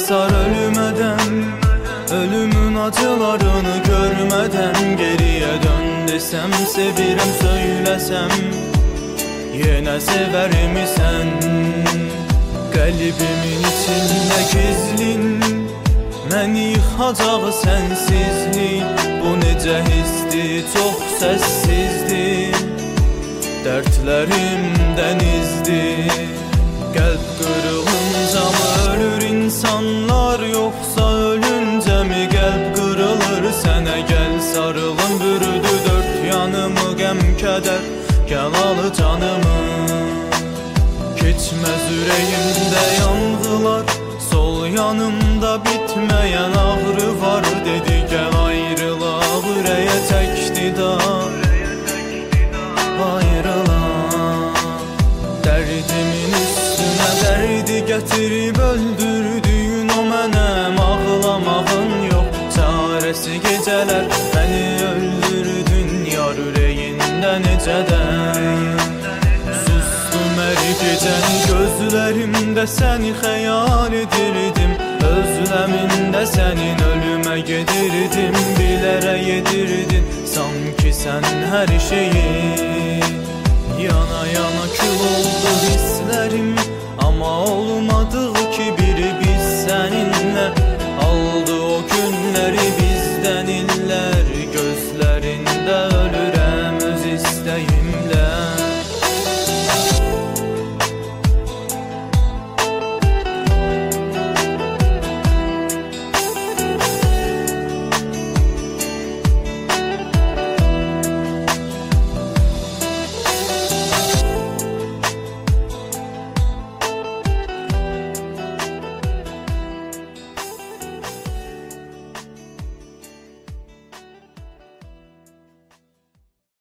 sar ölmeden, ölümün acılarını görmeden geriye dön desem, sevirəm söyləsəm, yenə sevərimi sən. Qəlbimin içində gizlin, məni yıxacaq sənsizlik. Bu necə hisdir, çox səssizdir, dərdlərim dənizdir. Qəlb qırılınca mı ölür insanlar, yoxsa ölüncə mi qəlb qırılır? Sənə gəl sarılım, bürüdü dörd yanımı qəm kədər, gəl al canımı. Keçməz ürəyimdə yanğılar, sol yanımda bitməyən ağrı var. Dedi gəl ayrılaq, ürəyə çəkdi dar, ayrılaq. Dərdimin üstünə dərdi gətirib öldürdüyün o mənəm. Ağlamağın yox, çarəsi gecələr, məni öldürdün yar ürəyində necədən. Sustum hər gecəni gözlərimdə, səni xəyal edirdim, özləmində sənin ölümə gedirdim. Bilərək edirdin sanki sən hər şeyi, yana yana kül oldu hisslərim, amma olmadığı